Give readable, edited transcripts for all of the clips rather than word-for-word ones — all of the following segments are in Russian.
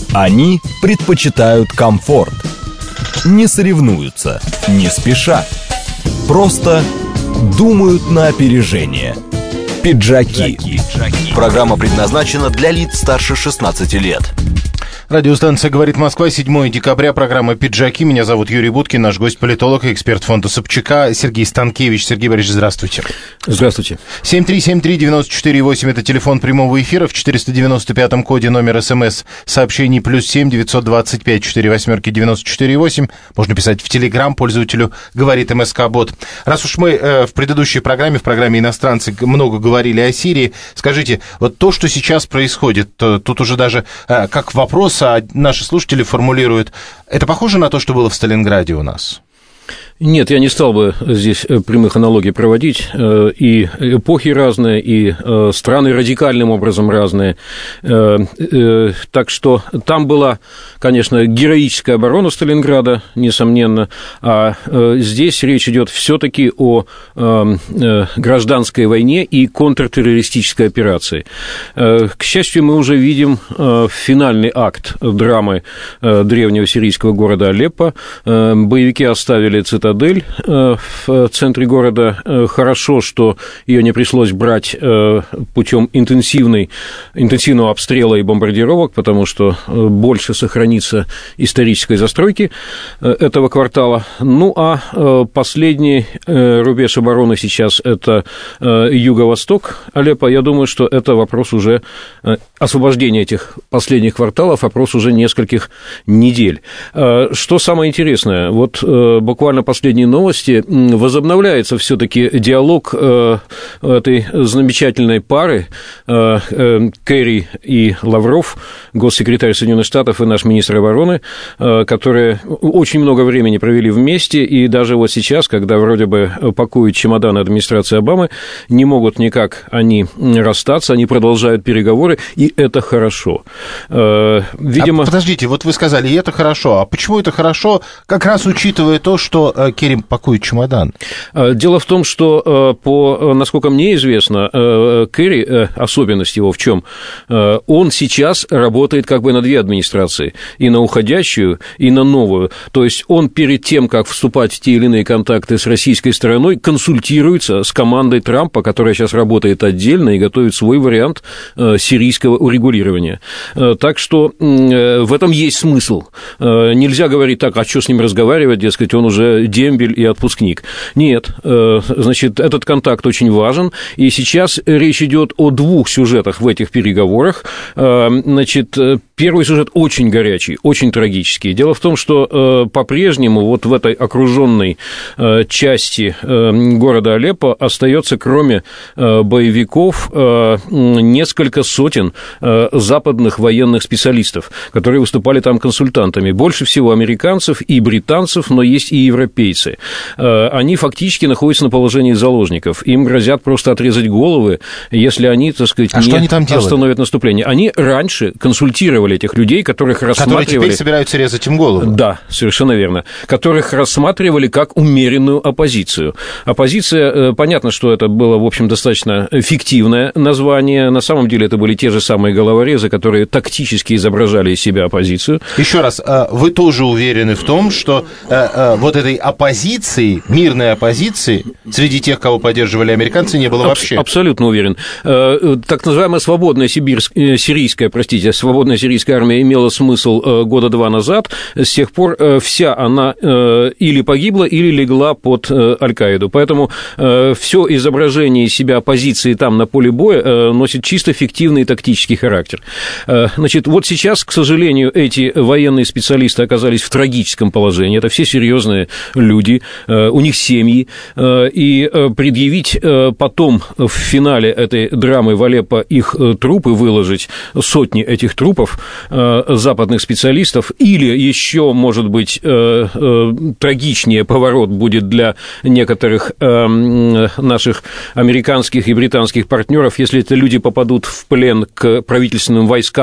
Они предпочитают комфорт. Не соревнуются, не спеша. Просто думают на опережение. Пиджаки. Программа предназначена для лиц старше 16 лет. Радиостанция «Говорит Москва», 7 декабря, программа «Пиджаки». Меня зовут Юрий Буткин, наш гость-политолог и эксперт фонда Собчака Сергей Станкевич. Сергей Борисович, здравствуйте. Здравствуйте. 7373948, это телефон прямого эфира, в 495-м коде номер СМС сообщений +7 925 48 948. Можно писать в Телеграм пользователю «Говорит МСК-бот». Раз уж мы в предыдущей программе, в программе «Иностранцы», много говорили о Сирии, скажите, вот то, что сейчас происходит, тут уже даже как вопрос, а наши слушатели формулируют, это похоже на то, что было в Сталинграде у нас? Нет, я не стал бы здесь прямых аналогий проводить. И эпохи разные, и страны радикальным образом разные. Так что там была, конечно, героическая оборона Сталинграда, несомненно, а здесь речь идет все-таки о гражданской войне и контртеррористической операции. К счастью, мы уже видим финальный акт драмы древнего сирийского города Алеппо. Боевики оставили цитадель в центре города. Хорошо, что ее не пришлось брать путем интенсивного обстрела и бомбардировок, потому что больше сохранится исторической застройки этого квартала. Ну, а последний рубеж обороны сейчас – это юго-восток Алеппо. Я думаю, что это вопрос уже освобождения этих последних кварталов, вопрос уже нескольких недель. Что самое интересное, вот буквально последние новости, возобновляется все-таки диалог этой замечательной пары Керри и Лавров, госсекретарь Соединенных Штатов и наш министр обороны, которые очень много времени провели вместе, и даже вот сейчас, когда вроде бы пакуют чемоданы администрации Обамы, не могут никак они расстаться, они продолжают переговоры, и это хорошо. Видимо... Подождите, вот вы сказали, и это хорошо, а почему это хорошо, как раз учитывая то, что Керри пакует чемодан? Дело в том, что, насколько мне известно, Керри, особенность его в чем? Он сейчас работает как бы на две администрации, и на уходящую, и на новую. То есть он перед тем, как вступать в те или иные контакты с российской стороной, консультируется с командой Трампа, которая сейчас работает отдельно и готовит свой вариант сирийского урегулирования. Так что в этом есть смысл. Нельзя говорить так, а что с ним разговаривать, дескать, он уже дембель и отпускник. Нет, значит, этот контакт очень важен, и сейчас речь идет о двух сюжетах в этих переговорах. Значит, первый сюжет очень горячий, очень трагический. Дело в том, что по-прежнему вот в этой окруженной части города Алеппо остается, кроме боевиков, несколько сотен западных военных специалистов, которые выступали там консультантами. Больше всего американцев и британцев, но есть и европейцы. Они фактически находятся на положении заложников. Им грозят просто отрезать головы, если они, так сказать, не остановят наступление. Они раньше консультировали этих людей, которых рассматривали... Которые теперь собираются резать им голову. Да, совершенно верно. Которых рассматривали как умеренную оппозицию. Оппозиция, понятно, что это было, в общем, достаточно фиктивное название. На самом деле это были те же самые головорезы, которые тактически изображали из себя оппозицию. Еще раз, вы тоже уверены в том, что вот этой оппозиции, мирной оппозиции, среди тех, кого поддерживали американцы, не было вообще? Абсолютно уверен. Так называемая свободная свободная сирийская армия имела смысл года два назад. С тех пор вся она или погибла, или легла под Аль-Каиду. Поэтому все изображение себя оппозиции там на поле боя носит чисто фиктивный тактический характер. Значит, вот сейчас, к сожалению, эти военные специалисты оказались в трагическом положении. Это все серьезные люди, у них семьи, и предъявить потом в финале этой драмы в Алеппо их трупы, выложить сотни этих трупов западных специалистов, или еще, может быть, трагичнее поворот будет для некоторых наших американских и британских партнеров, если эти люди попадут в плен к правительственным войскам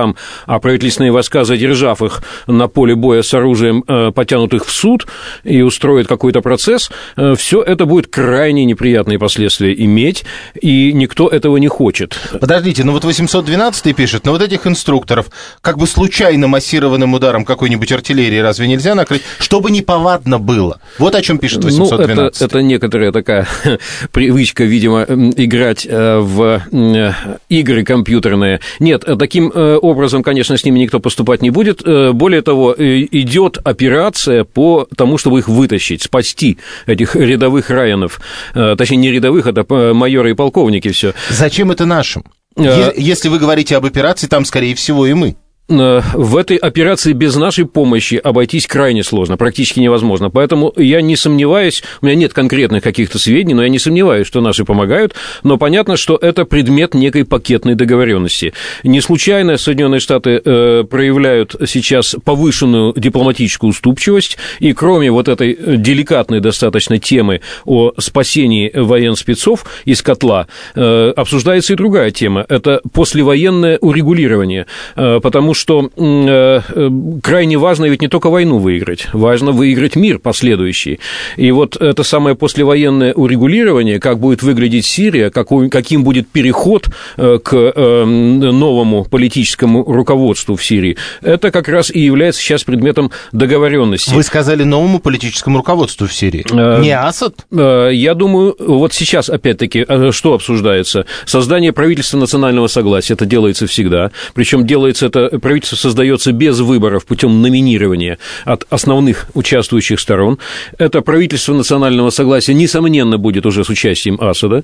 войскам, а правительственные войска, задержав их на поле боя с оружием, потянут их в суд и устроят какой-то процесс, все это будет крайне неприятные последствия иметь, и никто этого не хочет. Подождите, ну вот 812-й пишет, но вот этих инструкторов как бы случайно массированным ударом какой-нибудь артиллерии разве нельзя накрыть, чтобы неповадно было? Вот о чем пишет 812-й. Ну, это некоторая такая привычка, видимо, играть в игры компьютерные. Нет, таким образом, конечно, с ними никто поступать не будет. Более того, идет операция по тому, чтобы их вытащить, спасти, этих рядовых Райанов. Точнее, не рядовых, это майоры и полковники все. Зачем это нашим? Если вы говорите об операции, там, скорее всего, и мы. В этой операции без нашей помощи обойтись крайне сложно, практически невозможно. Поэтому я не сомневаюсь, у меня нет конкретных каких-то сведений, но я не сомневаюсь, что наши помогают, но понятно, что это предмет некой пакетной договоренности. Не случайно Соединенные Штаты проявляют сейчас повышенную дипломатическую уступчивость, и кроме вот этой деликатной достаточно темы о спасении военспецов из котла, обсуждается и другая тема. Это послевоенное урегулирование, потому что крайне важно ведь не только войну выиграть, важно выиграть мир последующий. И вот это самое послевоенное урегулирование, как будет выглядеть Сирия, каким будет переход к новому политическому руководству в Сирии, это как раз и является сейчас предметом договоренности. Вы сказали новому политическому руководству в Сирии. Не Асад? Я думаю, вот сейчас, опять-таки, что обсуждается? Создание правительства национального согласия, это делается всегда, причем делается это, правительство создается без выборов путем номинирования от основных участвующих сторон. Это правительство национального согласия, несомненно, будет уже с участием Асада,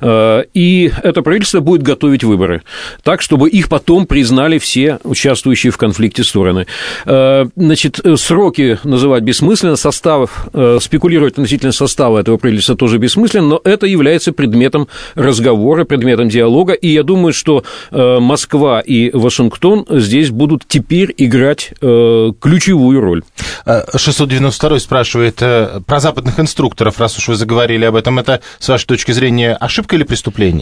и это правительство будет готовить выборы так, чтобы их потом признали все участвующие в конфликте стороны. Значит, сроки называть бессмысленно, спекулировать относительно состава этого правительства тоже бессмысленно, но это является предметом разговора, предметом диалога, и я думаю, что Москва и Вашингтон здесь будут теперь играть ключевую роль. 692-й спрашивает про западных инструкторов, раз уж вы заговорили об этом, это, с вашей точки зрения, ошибка или преступление?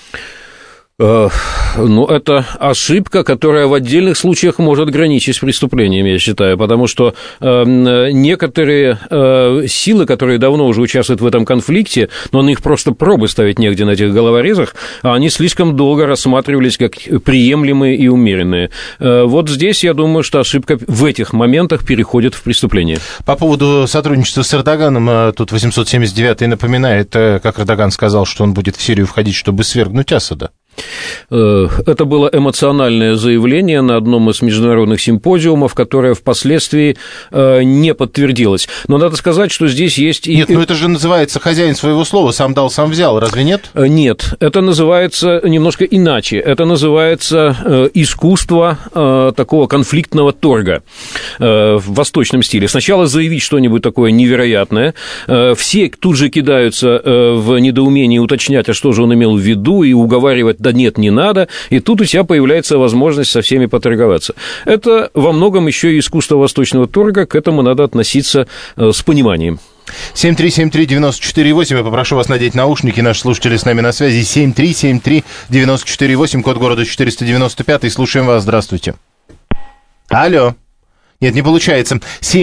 Ну, это ошибка, которая в отдельных случаях может граничить с преступлением, я считаю, потому что некоторые силы, которые давно уже участвуют в этом конфликте, но на них просто пробы ставить негде на этих головорезах, они слишком долго рассматривались как приемлемые и умеренные. Вот здесь, я думаю, что ошибка в этих моментах переходит в преступление. По поводу сотрудничества с Эрдоганом, тут 879-й напоминает, как Эрдоган сказал, что он будет в Сирию входить, чтобы свергнуть Асада. Это было эмоциональное заявление на одном из международных симпозиумов, которое впоследствии не подтвердилось. Но надо сказать, что здесь есть... Нет, ну это же называется хозяин своего слова, сам дал, сам взял, разве нет? Нет, это называется немножко иначе. Это называется искусство такого конфликтного торга в восточном стиле. Сначала заявить что-нибудь такое невероятное, все тут же кидаются в недоумении уточнять, а что же он имел в виду, и уговаривать, да нет, не надо, и тут у тебя появляется возможность со всеми поторговаться. Это во многом еще и искусство восточного торга, к этому надо относиться с пониманием. 7373948, я попрошу вас надеть наушники, наши слушатели с нами на связи, 7373948, код города 495, слушаем вас, здравствуйте. Алло. Нет, не получается.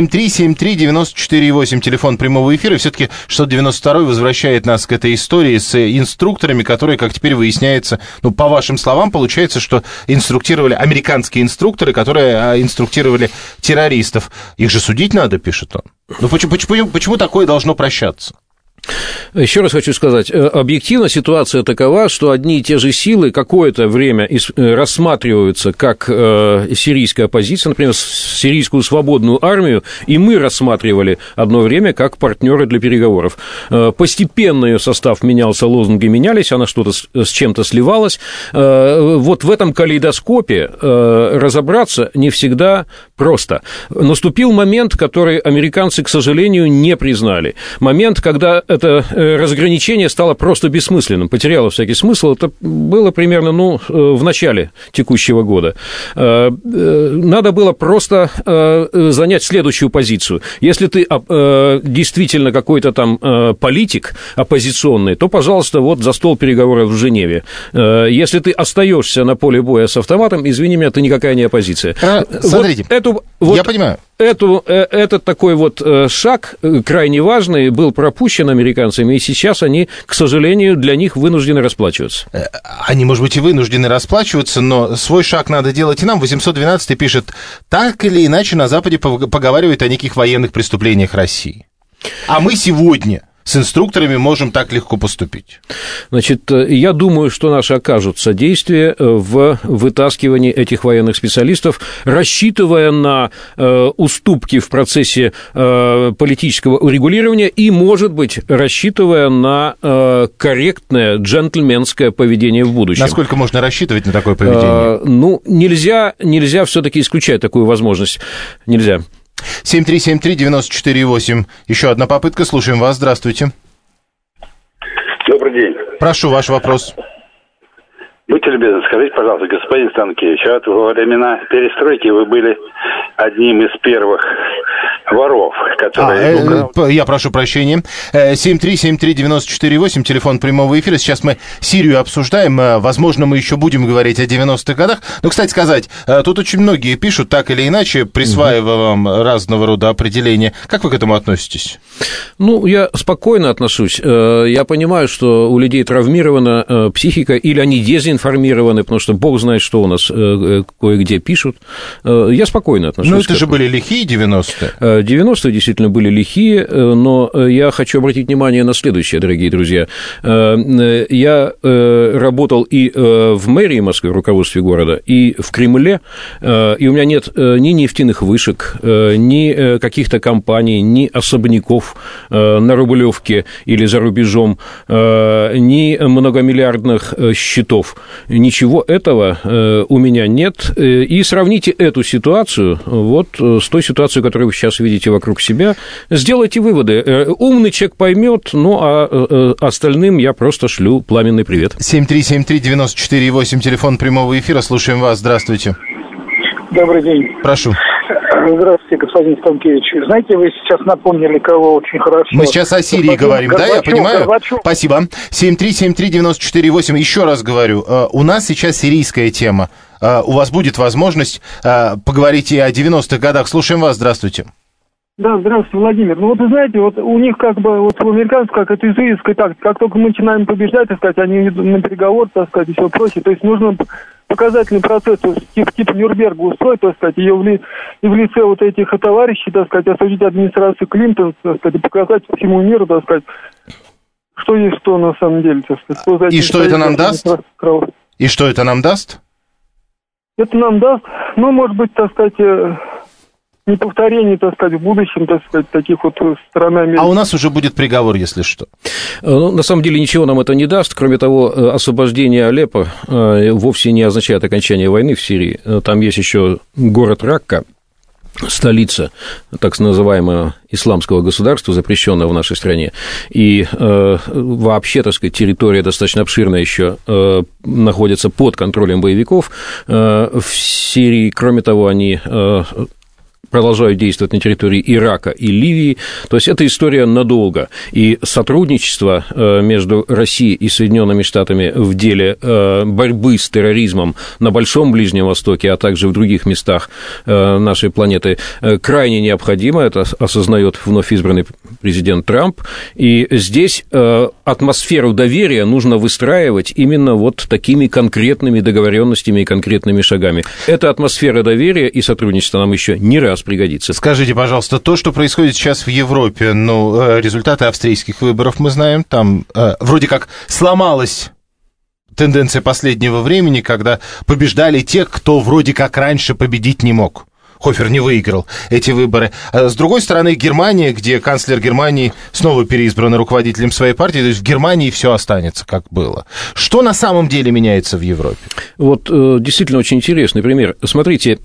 7373948, телефон прямого эфира. И все-таки 692-й возвращает нас к этой истории с инструкторами, которые, как теперь выясняется, ну, по вашим словам, получается, что инструктировали американские инструкторы, которые инструктировали террористов. Их же судить надо, пишет он. Ну, почему такое должно прощаться? Еще раз хочу сказать, объективно ситуация такова, что одни и те же силы какое-то время рассматриваются как сирийская оппозиция, например, сирийскую свободную армию, и мы рассматривали одно время как партнеры для переговоров. Постепенно ее состав менялся, лозунги менялись, она что-то с чем-то сливалась. Вот в этом калейдоскопе разобраться не всегда просто. Наступил момент, который американцы, к сожалению, не признали. Момент, когда это разграничение стало просто бессмысленным, потеряло всякий смысл. Это было примерно, в начале текущего года. Надо было просто занять следующую позицию. Если ты действительно какой-то там политик оппозиционный, то, пожалуйста, вот за стол переговоров в Женеве. Если ты остаешься на поле боя с автоматом, извини меня, ты никакая не оппозиция. Смотрите, я понимаю. Этот такой вот шаг крайне важный был пропущен американцами, и сейчас они, к сожалению, для них вынуждены расплачиваться. Они, может быть, и вынуждены расплачиваться, но свой шаг надо делать и нам. 812 пишет, так или иначе на Западе поговаривают о неких военных преступлениях России. А мы сегодня с инструкторами можем так легко поступить. Значит, я думаю, что наши окажут содействие в вытаскивании этих военных специалистов, рассчитывая на уступки в процессе политического урегулирования и, может быть, рассчитывая на корректное джентльменское поведение в будущем. Насколько можно рассчитывать на такое поведение? Нельзя все-таки исключать такую возможность. Нельзя. 7373948. Еще одна попытка. Слушаем вас. Здравствуйте. Добрый день. Прошу, ваш вопрос. Будьте любезны, скажите, пожалуйста, господин Станкевич, во времена перестройки вы были одним из первых воров, которые... Я прошу прощения. 7373948, телефон прямого эфира. Сейчас мы Сирию обсуждаем. Возможно, мы еще будем говорить о 90-х годах. Но, кстати сказать, тут очень многие пишут, так или иначе, присваивая вам разного рода определения. Как вы к этому относитесь? Я спокойно отношусь. Я понимаю, что у людей травмирована психика, или они дезинформированы, потому что бог знает, что у нас кое-где пишут. Я спокойно отношусь. Но это же были лихие 90-е. 90-е действительно были лихие, но я хочу обратить внимание на следующее, дорогие друзья. Я работал и в мэрии Москвы, в руководстве города, и в Кремле, и у меня нет ни нефтяных вышек, ни каких-то компаний, ни особняков на Рублевке или за рубежом, ни многомиллиардных счетов. Ничего этого у меня нет. И сравните эту ситуацию вот с той ситуацией, которую вы сейчас видите вокруг себя. Сделайте выводы. Умный человек поймет, а остальным я просто шлю пламенный привет. 7373948, телефон прямого эфира. Слушаем вас. Здравствуйте. Добрый день. Прошу. Здравствуйте, господин Станкевич. Знаете, вы сейчас напомнили, кого очень хорошо. Мы сейчас о Сирии говорим, да, я понимаю? Спасибо. 7373948, еще раз говорю, у нас сейчас сирийская тема. У вас будет возможность поговорить и о 90-х годах. Слушаем вас, здравствуйте. Да, здравствуйте, Владимир. Вы знаете, у них у американцев, как это израильская тактика, как только мы начинаем побеждать, так сказать, они идут на переговор, так сказать, и все прочее. То есть нужно показательный процесс, типа Нюрнберга устроить, так сказать, ее в лице вот этих товарищей, так сказать, осудить администрацию Клинтон, так сказать, и показать всему миру, так сказать, что есть что на самом деле, так сказать. И что это нам даст? И что это нам даст? Это нам даст, может быть, так сказать, неповторение, так сказать, в будущем, так сказать, таких вот стран Америки. А у нас уже будет приговор, если что. На самом деле ничего нам это не даст. Кроме того, освобождение Алеппо вовсе не означает окончание войны в Сирии. Там есть еще город Ракка, столица так называемого исламского государства, запрещенного в нашей стране, и вообще, так сказать, территория достаточно обширная еще находится под контролем боевиков в Сирии. Кроме того, они продолжают действовать на территории Ирака и Ливии. То есть это история надолго. И сотрудничество между Россией и Соединенными Штатами в деле борьбы с терроризмом на Большом Ближнем Востоке, а также в других местах нашей планеты крайне необходимо. Это осознает вновь избранный президент Трамп. И здесь атмосферу доверия нужно выстраивать именно вот такими конкретными договоренностями и конкретными шагами. Эта атмосфера доверия и сотрудничества нам еще не раз пригодится. Скажите, пожалуйста, то, что происходит сейчас в Европе, результаты австрийских выборов мы знаем, там вроде как сломалась тенденция последнего времени, когда побеждали те, кто вроде как раньше победить не мог. Хофер не выиграл эти выборы. С другой стороны, Германия, где канцлер Германии снова переизбран руководителем своей партии, то есть в Германии все останется, как было. Что на самом деле меняется в Европе? Вот действительно очень интересный пример. Смотрите,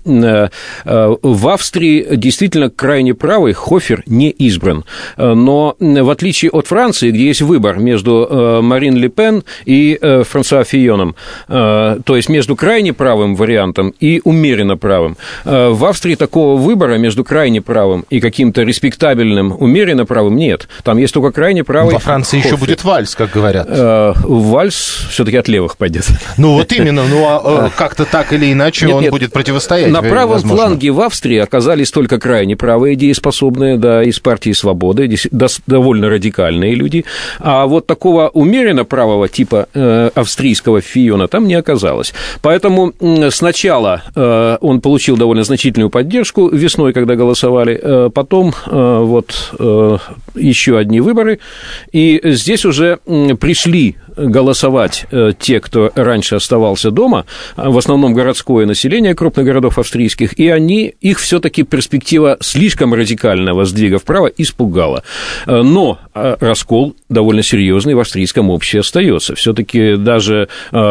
в Австрии действительно крайне правый Хофер не избран. Но в отличие от Франции, где есть выбор между Марин Ле Пен и Франсуа Фийоном, то есть между крайне правым вариантом и умеренно правым, в Австрии такого выбора между крайне правым и каким-то респектабельным умеренно правым нет. Там есть только крайне правый. Во Франции Хофер. Еще будет вальс, как говорят. Вальс все-таки от левых пойдет. Ну вот именно, как-то так или иначе он будет противостоять. На правом фланге в Австрии оказались только крайне правые дееспособные, да, из партии «Свободы», довольно радикальные люди, а вот такого умеренно правого типа австрийского Фийона там не оказалось. Поэтому сначала он получил довольно значительную поддержку весной, когда голосовали, потом вот еще одни выборы, и здесь уже пришли голосовать те, кто раньше оставался дома, в основном городское население крупных городов австрийских, и их все-таки перспектива слишком радикального сдвига вправо испугала. Но раскол довольно серьезный в австрийском обществе остается. Все-таки даже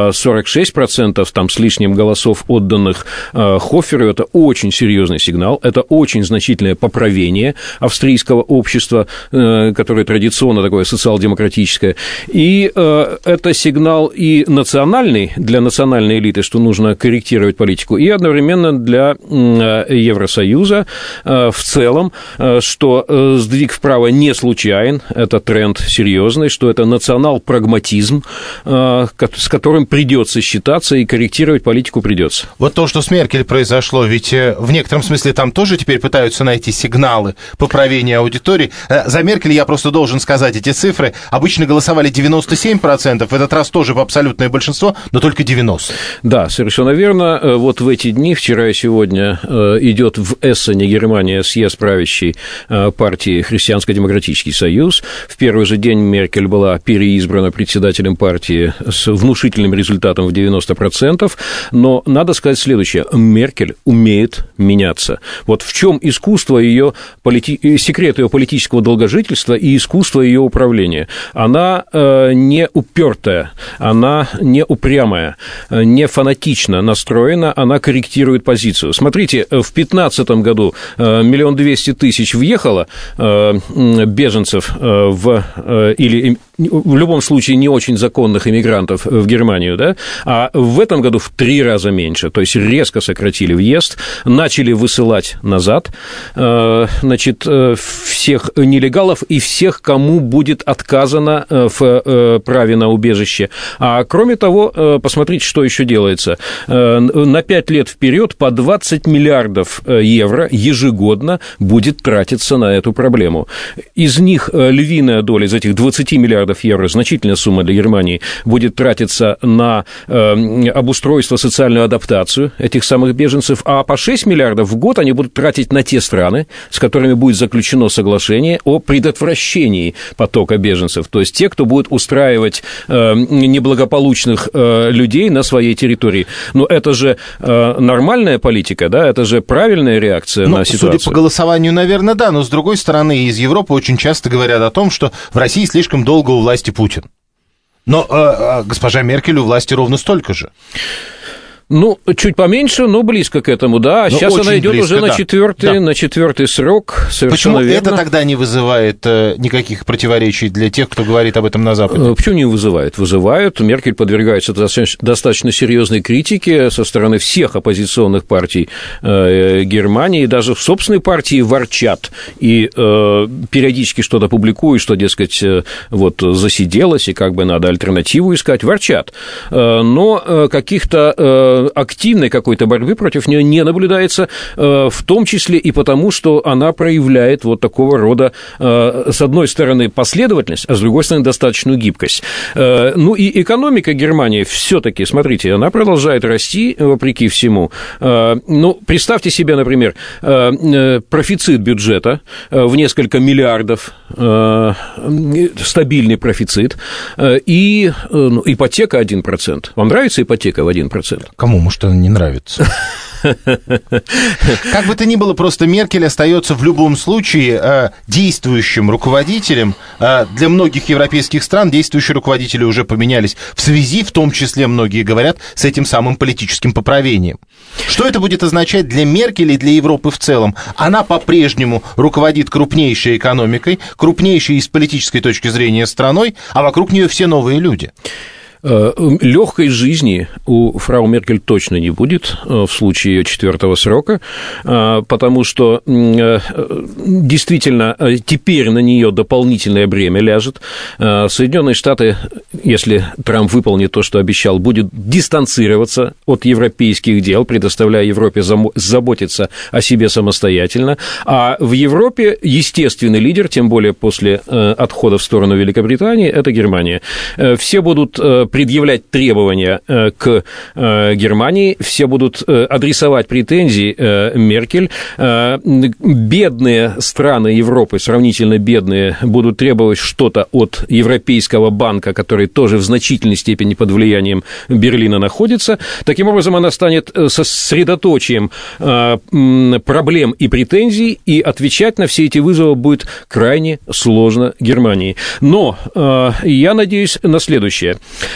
46% там с лишним голосов, отданных Хоферу, это очень серьезный сигнал, это очень значительное поправление австрийского общества, которое традиционно такое социал-демократическое, и это сигнал и национальный, для национальной элиты, что нужно корректировать политику, и одновременно для Евросоюза в целом, что сдвиг вправо не случайен, это тренд серьезный, что это национал-прагматизм, с которым придется считаться, и корректировать политику придется. Вот то, что с Меркель произошло, ведь в некотором смысле там тоже теперь пытаются найти сигналы поправления аудитории. За Меркель я просто должен сказать эти цифры. Обычно голосовали 97%, в этот раз тоже абсолютное большинство, но только 90%. Да, совершенно верно. Вот в эти дни, вчера и сегодня, идет в Эссене, Германия, съезд правящей партии Христианско-демократический союз. В первый же день Меркель была переизбрана председателем партии с внушительным результатом в 90%, но надо сказать следующее. Меркель умеет меняться. Вот в чем искусство ее, секрет ее политического долгожительства и искусство ее управления. Она не упертая, она не упрямая, не фанатично настроена, она корректирует позицию. Смотрите, в 2015 году 1 200 000 въехало беженцев или в любом случае не очень законных иммигрантов в Германию, да, а в этом году в 3 раза меньше, то есть резко сократили въезд, начали высылать назад, значит, всех нелегалов и всех, кому будет отказано в праве на убежище. А кроме того, посмотрите, что еще делается. На 5 лет вперед по 20 миллиардов евро ежегодно будет тратиться на эту проблему. Из них львиная доля, из этих 20 миллиардов евро, значительная сумма для Германии, будет тратиться на обустройство, социальную адаптацию этих самых беженцев, а по 6 миллиардов в год они будут тратить на те страны, с которыми будет заключено соглашение о предотвращении потока беженцев, то есть те, кто будет устраивать неблагополучных людей на своей территории. Но это же нормальная политика, да, это же правильная реакция на ситуацию. Судя по голосованию, наверное, да, но с другой стороны, из Европы очень часто говорят о том, что в России слишком долго у власти Путин. Но госпожа Меркель у власти ровно столько же. Ну, чуть поменьше, но близко к этому, да. Но сейчас она идет уже на четвертый срок. Почему верно. Это тогда не вызывает никаких противоречий для тех, кто говорит об этом на Западе? Почему не вызывает? Вызывают. Меркель подвергается достаточно серьезной критике со стороны всех оппозиционных партий Германии. Даже в собственной партии ворчат и периодически что-то публикуют, что, дескать, вот засиделась, и как бы надо альтернативу искать. Ворчат. Но каких-то активной какой-то борьбы против нее не наблюдается, в том числе и потому, что она проявляет вот такого рода, с одной стороны, последовательность, а с другой стороны, достаточную гибкость. Ну и экономика Германии все-таки, смотрите, она продолжает расти, вопреки всему. Ну, представьте себе, например, профицит бюджета в несколько миллиардов, стабильный профицит, и ипотека 1%. Вам нравится ипотека в 1%? Кому, может, она не нравится? Как бы то ни было, просто Меркель остается в любом случае действующим руководителем. Для многих европейских стран действующие руководители уже поменялись в связи, в том числе, многие говорят, с этим самым политическим поправлением. Что это будет означать для Меркель и для Европы в целом? Она по-прежнему руководит крупнейшей экономикой, крупнейшей с политической точки зрения страной, а вокруг нее все новые люди. Легкой жизни у фрау Меркель точно не будет в случае ее 4-го срока, потому что действительно теперь на нее дополнительное бремя ляжет. Соединенные Штаты, если Трамп выполнит то, что обещал, будет дистанцироваться от европейских дел, предоставляя Европе заботиться о себе самостоятельно. А в Европе естественный лидер, тем более после отхода в сторону Великобритании, это Германия. Все будут предъявлять требования к Германии, все будут адресовать претензии Меркель. Бедные страны Европы, сравнительно бедные, будут требовать что-то от Европейского банка, который тоже в значительной степени под влиянием Берлина находится. Таким образом, она станет сосредоточием проблем и претензий, и отвечать на все эти вызовы будет крайне сложно Германии. Но я надеюсь на следующее.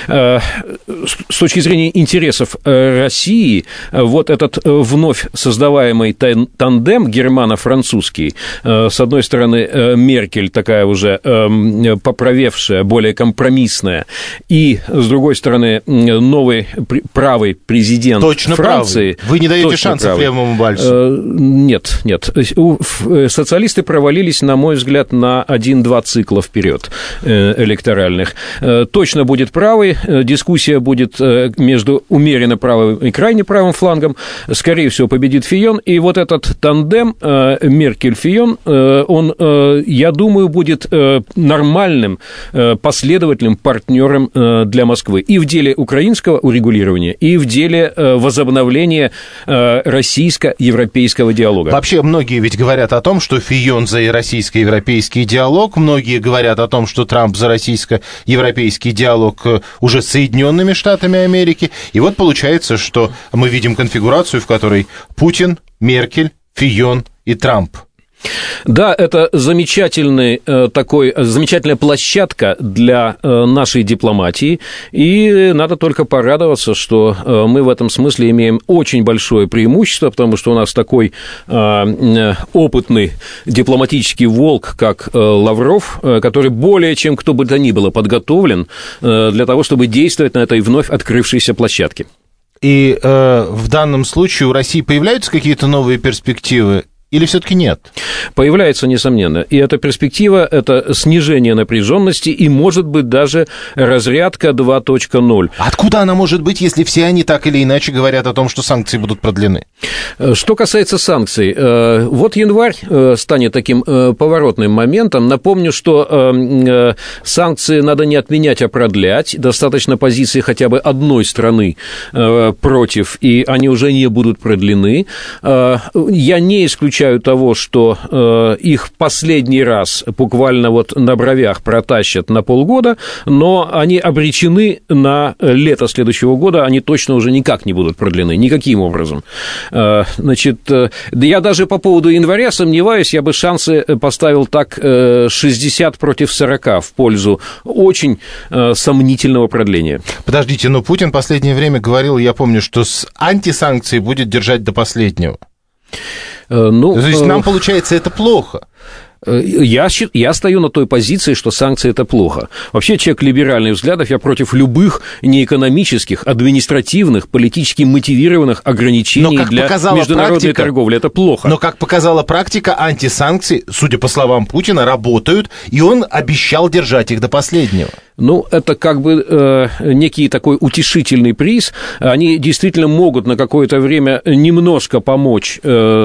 С точки зрения интересов России, вот этот вновь создаваемый тандем германо-французский, с одной стороны, Меркель такая уже поправевшая, более компромиссная, и, с другой стороны, новый правый президент точно Франции. Правый. Вы не даете шансов левому Вальсу? Нет. Социалисты провалились, на мой взгляд, на 1-2 цикла вперед электоральных. Точно будет правый. Дискуссия будет между умеренно правым и крайне правым флангом. Скорее всего, победит Фийон. И вот этот тандем Меркель-Фийон, он, я думаю, будет нормальным, последовательным партнером для Москвы и в деле украинского урегулирования, и в деле возобновления российско-европейского диалога. Вообще, многие ведь говорят о том, что Фийон за российско-европейский диалог, многие говорят о том, что Трамп за российско-европейский диалог уже с Соединенными Штатами Америки. И вот получается, что мы видим конфигурацию, в которой Путин, Меркель, Фийон и Трамп. Да, это замечательная площадка для нашей дипломатии, и надо только порадоваться, что мы в этом смысле имеем очень большое преимущество, потому что у нас такой опытный дипломатический волк, как Лавров, который более чем кто бы то ни было подготовлен для того, чтобы действовать на этой вновь открывшейся площадке. И в данном случае у России появляются какие-то новые перспективы? Или все-таки нет? Появляется, несомненно. И эта перспектива – это снижение напряженности и, может быть, даже разрядка 2.0. Откуда она может быть, если все они так или иначе говорят о том, что санкции будут продлены? Что касается санкций, вот январь станет таким поворотным моментом. Напомню, что санкции надо не отменять, а продлять. Достаточно позиции хотя бы одной страны против, и они уже не будут продлены. Я не исключаю того, что их последний раз буквально вот на бровях протащат на полгода, но они обречены на лето следующего года, они точно уже никак не будут продлены, никаким образом. Значит, я даже по поводу января сомневаюсь, я бы шансы поставил так 60 против 40 в пользу очень сомнительного продления. Подождите, но Путин в последнее время говорил, я помню, что с антисанкцией будет держать до последнего. То есть нам, получается, это плохо. Я стою на той позиции, что санкции – это плохо. Вообще, человек либеральных взглядов, я против любых неэкономических, административных, политически мотивированных ограничений для международной торговли. Это плохо. Но, как показала практика, антисанкции, судя по словам Путина, работают, и он обещал держать их до последнего. Ну, это как бы некий такой утешительный приз. Они действительно могут на какое-то время немножко помочь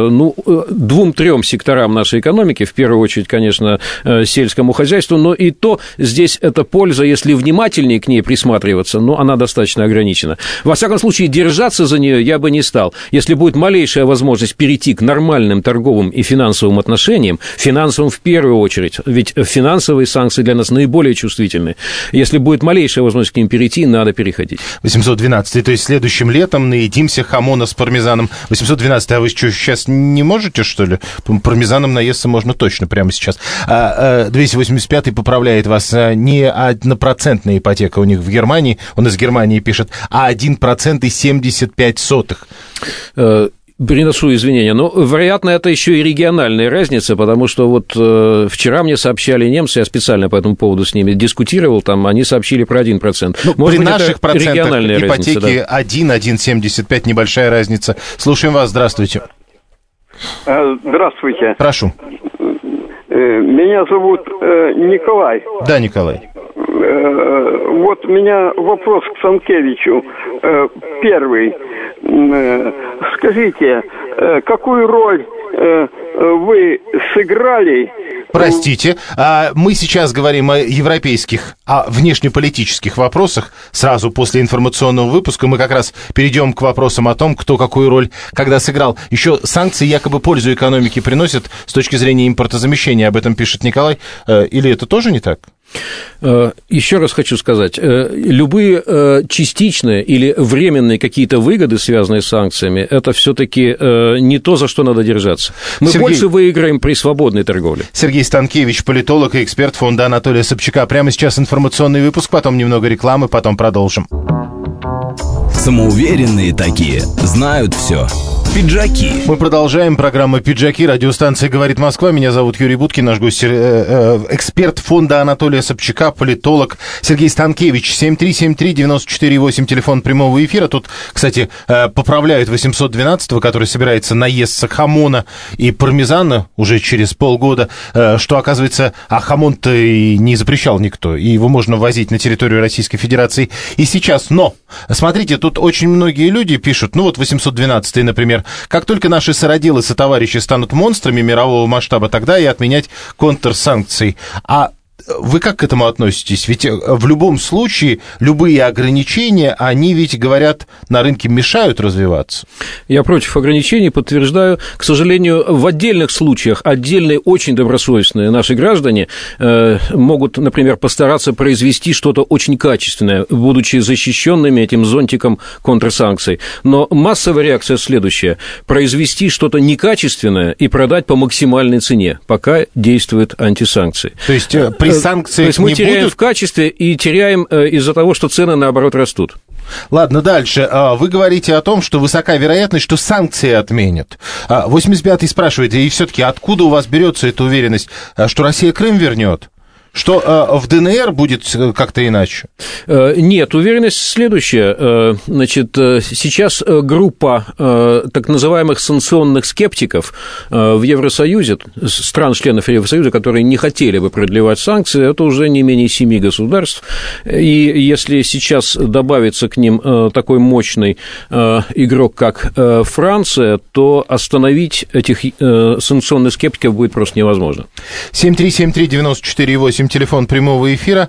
2-3 секторам нашей экономики, в первую очередь, конечно, сельскому хозяйству, но и то здесь эта польза, если внимательнее к ней присматриваться, но она достаточно ограничена. Во всяком случае, держаться за нее я бы не стал. Если будет малейшая возможность перейти к нормальным торговым и финансовым отношениям, финансовым в первую очередь, ведь финансовые санкции для нас наиболее чувствительны, Если будет малейшая возможность к ним перейти, надо переходить. 812, то есть следующим летом наедимся хамона с пармезаном. 812, а вы что, сейчас не можете, что ли? Пармезаном наесться можно точно прямо сейчас. 285 поправляет вас, не 1% ипотека у них в Германии, он из Германии пишет, а 1% и 75 сотых. Приношу извинения, но, вероятно, это еще и региональная разница, потому что вот вчера мне сообщали немцы, я специально по этому поводу с ними дискутировал, там они сообщили про 1%. Ну, при наших процентах ипотеки 1,75, небольшая разница. Слушаем вас, здравствуйте. Здравствуйте. Прошу. Меня зовут Николай. Да, Николай. Вот у меня вопрос к Санкевичу. Первый. Скажите, какую роль вы сыграли... Простите, мы сейчас говорим о европейских, о внешнеполитических вопросах. Сразу после информационного выпуска мы как раз перейдем к вопросам о том, кто какую роль когда сыграл. Еще санкции якобы пользу экономике приносят с точки зрения импортозамещения, об этом пишет Николай. Или это тоже не так? Еще раз хочу сказать, любые частичные или временные какие-то выгоды, связанные с санкциями, это все-таки не то, за что надо держаться. Мы больше выиграем при свободной торговле. Сергей Станкевич, политолог и эксперт фонда Анатолия Собчака. Прямо сейчас информационный выпуск, потом немного рекламы, потом продолжим. Самоуверенные такие, знают все. Пиджаки. Мы продолжаем. Программа «Пиджаки». Радиостанция «Говорит Москва». Меня зовут Юрий Буткин. Наш гость эксперт фонда Анатолия Собчака, политолог Сергей Станкевич. 7373948, телефон прямого эфира. Тут, кстати, поправляют 812-го, который собирается наесться хамона и пармезана уже через полгода, что, оказывается, хамон-то и не запрещал никто, и его можно возить на территорию Российской Федерации и сейчас. Но, смотрите, тут очень многие люди пишут, ну вот 812-й, например, как только наши сотоварищи станут монстрами мирового масштаба, тогда и отменять контрсанкции. А вы как к этому относитесь? Ведь в любом случае любые ограничения, они ведь, говорят, на рынке мешают развиваться. Я против ограничений, подтверждаю. К сожалению, в отдельных случаях отдельные очень добросовестные наши граждане могут, например, постараться произвести что-то очень качественное, будучи защищенными этим зонтиком контрсанкций. Но массовая реакция следующая: произвести что-то некачественное и продать по максимальной цене, пока действуют антисанкции. То есть при санкциях. То есть мы теряем в качестве и теряем из-за того, что цены, наоборот, растут. Ладно, дальше. Вы говорите о том, что высока вероятность, что санкции отменят. 85-й спрашивает, и все-таки откуда у вас берется эта уверенность, что Россия Крым вернет? Что в ДНР будет как-то иначе? Нет, уверенность следующая. Значит, сейчас группа так называемых санкционных скептиков в Евросоюзе, стран-членов Евросоюза, которые не хотели бы продлевать санкции, это уже не менее 7 государств. И если сейчас добавится к ним такой мощный игрок, как Франция, то остановить этих санкционных скептиков будет просто невозможно. 7373948. Телефон прямого эфира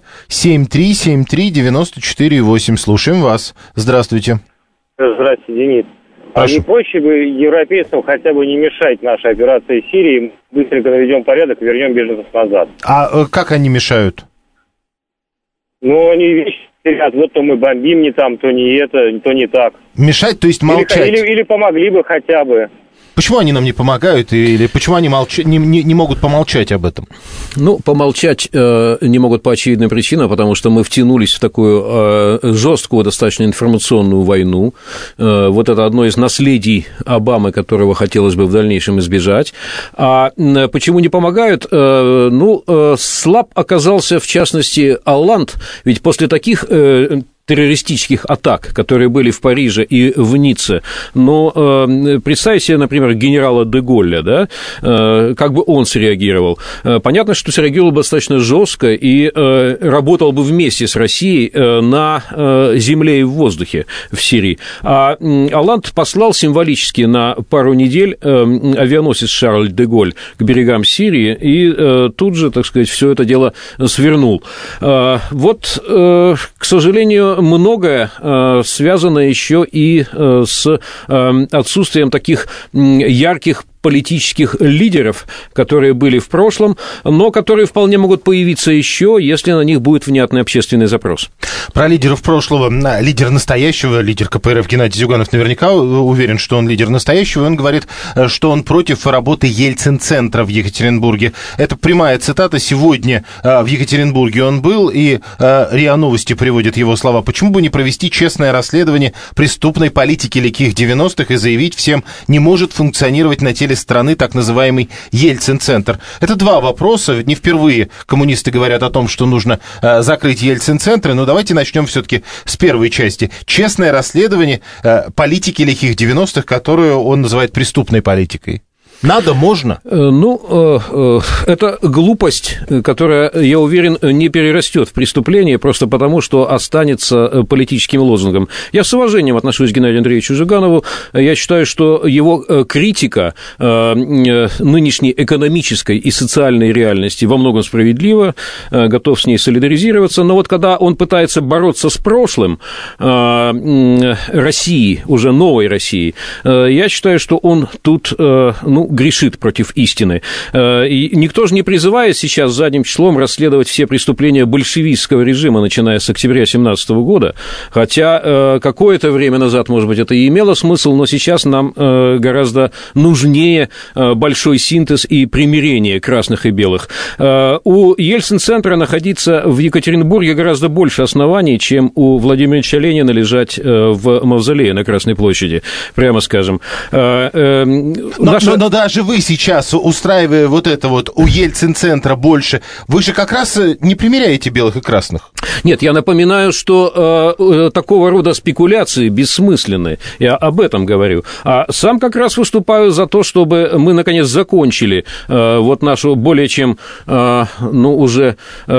7373948. Слушаем вас. Здравствуйте. Здравствуйте, Денис. А не проще бы европейцам хотя бы не мешать нашей операции в Сирии, быстренько наведем порядок и вернем беженцев назад? А как они мешают? Ну, они вещи говорят, вот то мы бомбим не там, то не это, то не так. Мешать, то есть молчать? Или помогли бы хотя бы. Почему они нам не помогают, или почему они не могут помолчать об этом? Ну, помолчать не могут по очевидным причинам, потому что мы втянулись в такую жесткую достаточно информационную войну. Вот это одно из наследий Обамы, которого хотелось бы в дальнейшем избежать. А почему не помогают? Ну, слаб оказался, в частности, Олланд, ведь после таких террористических атак, которые были в Париже и в Ницце. Но представьте себе, например, генерала де Голля, да, как бы он среагировал. Понятно, что среагировал бы достаточно жестко и работал бы вместе с Россией на земле и в воздухе в Сирии. А Олланд послал символически на пару недель авианосец Шарль де Голль к берегам Сирии и тут же, так сказать, все это дело свернул. Вот, к сожалению, многое связано еще и с отсутствием таких ярких политических лидеров, которые были в прошлом, но которые вполне могут появиться еще, если на них будет внятный общественный запрос. Про лидеров прошлого, лидер настоящего, лидер КПРФ Геннадий Зюганов наверняка уверен, что он лидер настоящего, и он говорит, что он против работы Ельцин-центра в Екатеринбурге. Это прямая цитата. Сегодня в Екатеринбурге он был, и РИА Новости приводит его слова. Почему бы не провести честное расследование преступной политики лихих 90-х и заявить всем, не может функционировать на теле страны так называемый Ельцин-центр? Это два вопроса. Не впервые коммунисты говорят о том, что нужно закрыть Ельцин-центры, но давайте начнем все-таки с первой части. Честное расследование политики лихих 90-х, которую он называет преступной политикой. Надо, можно? Это глупость, которая, я уверен, не перерастет в преступление просто потому, что останется политическим лозунгом. Я с уважением отношусь к Геннадию Андреевичу Зюганову. Я считаю, что его критика нынешней экономической и социальной реальности во многом справедлива, готов с ней солидаризироваться. Но вот когда он пытается бороться с прошлым России, уже новой России, я считаю, что он тут, грешит против истины. И никто же не призывает сейчас задним числом расследовать все преступления большевистского режима, начиная с октября 1917 года, хотя какое-то время назад, может быть, это и имело смысл, но сейчас нам гораздо нужнее большой синтез и примирение красных и белых. У Ельцин-центра находиться в Екатеринбурге гораздо больше оснований, чем у Владимира Ильича Ленина лежать в мавзолее на Красной площади, прямо скажем. Но даже вы сейчас, устраивая вот это вот у Ельцин-центра больше, вы же как раз не примеряете белых и красных. Нет, я напоминаю, что такого рода спекуляции бессмысленны. Я об этом говорю. А сам как раз выступаю за то, чтобы мы, наконец, закончили вот нашу более чем, уже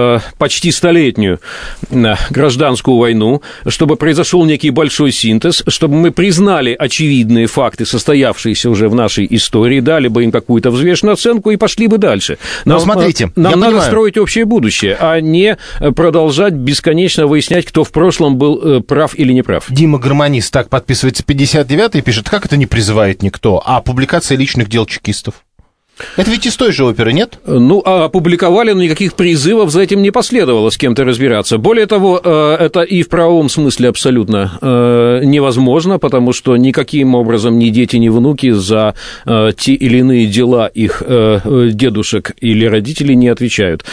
почти столетнюю гражданскую войну, чтобы произошел некий большой синтез, чтобы мы признали очевидные факты, состоявшиеся уже в нашей истории, дали бы им какую-то взвешенную оценку и пошли бы дальше. Но смотрите, нам надо строить общее будущее, а не продолжать бесконечно выяснять, кто в прошлом был прав или не прав. Дима Гармонист так подписывается 59-й и пишет, как это не призывает никто, а публикация личных дел чекистов. Это ведь из той же оперы, нет? А опубликовали, но никаких призывов за этим не последовало с кем-то разбираться. Более того, это и в правовом смысле абсолютно невозможно, потому что никаким образом ни дети, ни внуки за те или иные дела их дедушек или родителей не отвечают.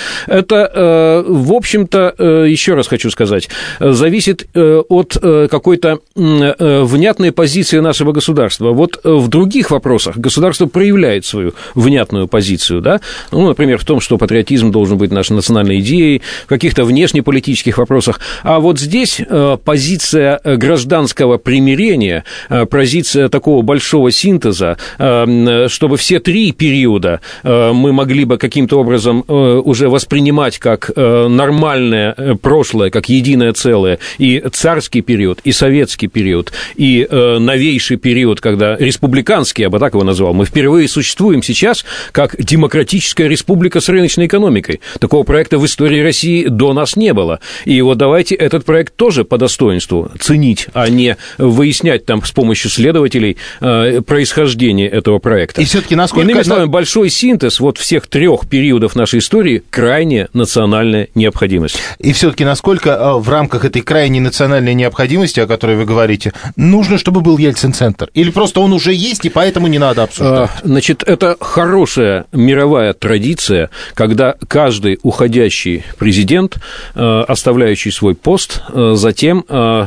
Это, в общем-то, еще раз хочу сказать, зависит от какой-то внятной позиции нашего государства. Вот в других вопросах государство проявляет свою внятную позицию, да, например, в том, что патриотизм должен быть нашей национальной идеей, в каких-то внешнеполитических вопросах, а вот здесь позиция гражданского примирения, позиция такого большого синтеза, чтобы все три периода мы могли бы каким-то образом уже воспринимать как нормальное прошлое, как единое целое, и царский период, и советский период, и новейший период, когда республиканский, я бы так его назвал, мы впервые существуем сейчас как демократическая республика с рыночной экономикой. Такого проекта в истории России до нас не было. И вот давайте этот проект тоже по достоинству ценить, а не выяснять там с помощью следователей происхождение этого проекта. И все-таки насколько... Иными словами, большой синтез вот всех трех периодов нашей истории – крайняя национальная необходимость. И все-таки насколько в рамках этой крайней национальной необходимости, о которой вы говорите, нужно, чтобы был Ельцин-центр? Или просто он уже есть, и поэтому не надо обсуждать? Значит, это хорошая мировая традиция, когда каждый уходящий президент, оставляющий свой пост, затем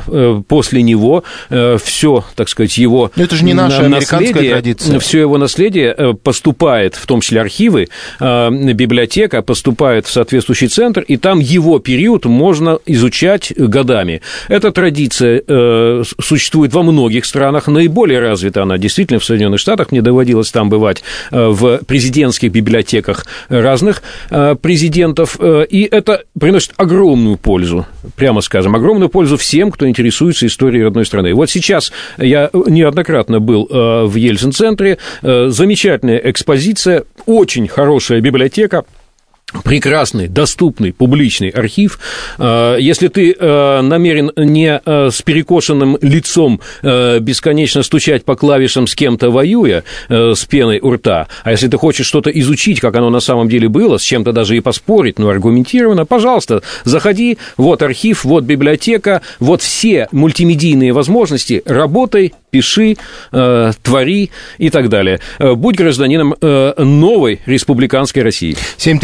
после него все, так сказать, его наследие... Это же не наша американская традиция. Все его наследие поступает, в том числе архивы, библиотека, поступает в соответствующий центр, и там его период можно изучать годами. Эта традиция существует во многих странах, наиболее развита она действительно в Соединенных Штатах, мне доводилось там бывать, в президентских библиотеках разных президентов, и это приносит огромную пользу, прямо скажем, огромную пользу всем, кто интересуется историей родной страны. Вот сейчас я неоднократно был в Ельцин-центре, замечательная экспозиция, очень хорошая библиотека, прекрасный, доступный, публичный архив. Если ты намерен не с перекошенным лицом бесконечно стучать по клавишам с кем-то воюя, с пеной у рта, а если ты хочешь что-то изучить, как оно на самом деле было, с чем-то даже и поспорить, но аргументированно, пожалуйста, заходи, вот архив, вот библиотека, вот все мультимедийные возможности, работай, пиши, твори и так далее. Будь гражданином новой республиканской России.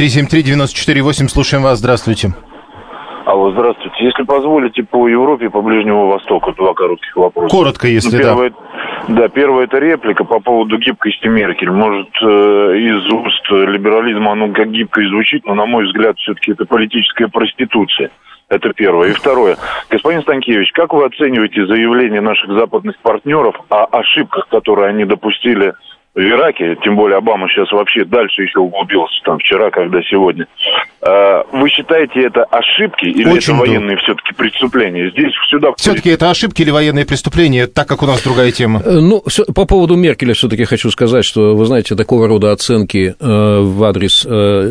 7373948, слушаем вас, здравствуйте. Алло, здравствуйте. Если позволите, по Европе и по Ближнему Востоку два коротких вопроса. Коротко, если Первое, это реплика по поводу гибкости Меркель. Может, из уст либерализма оно как гибко и звучит, но, на мой взгляд, все-таки это политическая проституция. Это первое. И второе. Господин Станкевич, как вы оцениваете заявление наших западных партнеров о ошибках, которые они допустили в Ираке, тем более Обама сейчас вообще дальше еще углубился, там, вчера, когда сегодня. Вы считаете это ошибки или очень это военные все-таки преступления? Здесь сюда... Все-таки это ошибки или военные преступления, так как у нас другая тема? Ну, по поводу Меркеля все-таки хочу сказать, что, вы знаете, такого рода оценки в адрес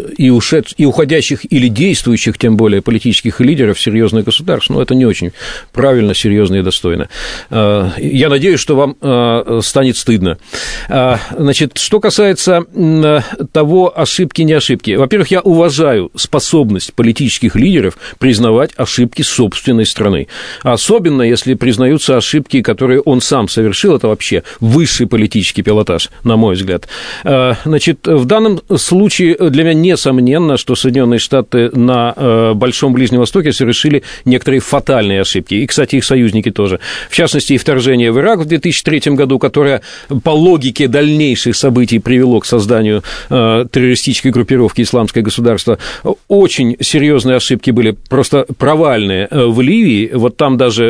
и уходящих или действующих, тем более, политических лидеров серьезных государств, ну, это не очень правильно, серьезно и достойно. Я надеюсь, что вам станет стыдно. Значит, что касается того, ошибки, не ошибки. Во-первых, я уважаю способность политических лидеров признавать ошибки собственной страны. Особенно, если признаются ошибки, которые он сам совершил. Это вообще высший политический пилотаж, на мой взгляд. Значит, в данном случае для меня несомненно, что Соединенные Штаты на Большом Ближнем Востоке совершили некоторые фатальные ошибки. И, кстати, их союзники тоже. В частности, и вторжение в Ирак в 2003 году, которое по логике дальнейших событий привело к созданию террористической группировки «Исламское государство». Очень серьезные ошибки были, просто провальные в Ливии. Вот там даже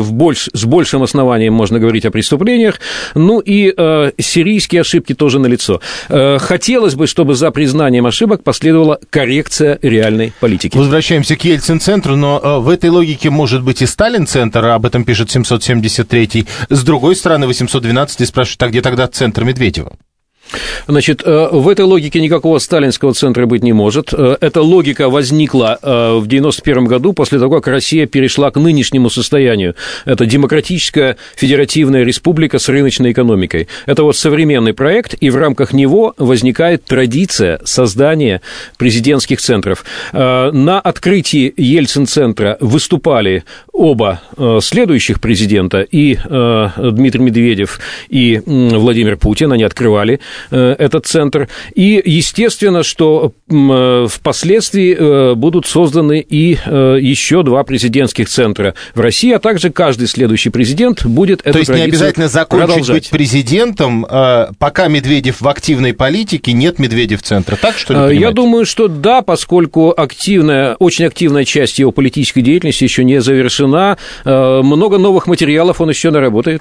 с большим основанием можно говорить о преступлениях. Ну и сирийские ошибки тоже налицо. Хотелось бы, чтобы за признанием ошибок последовала коррекция реальной политики. Возвращаемся к Ельцин-центру, но в этой логике может быть и Сталин-центр, об этом пишет 773-й. С другой стороны, 812-й спрашивает, а где тогда центр Медведева? Значит, в этой логике никакого сталинского центра быть не может. Эта логика возникла в 1991 году, после того, как Россия перешла к нынешнему состоянию. Это демократическая федеративная республика с рыночной экономикой. Это вот современный проект, и в рамках него возникает традиция создания президентских центров. На открытии Ельцин-центра выступали оба следующих президента, и Дмитрий Медведев, и Владимир Путин, они открывали этот центр. И, естественно, что впоследствии будут созданы и еще два президентских центра в России, а также каждый следующий президент будет эту традицию продолжать. То есть не обязательно закончить быть президентом, пока Медведев в активной политике, нет Медведев-центра. Так, что ли, понимаете? Я думаю, что да, поскольку очень активная часть его политической деятельности еще не завершена. Много новых материалов он еще наработает.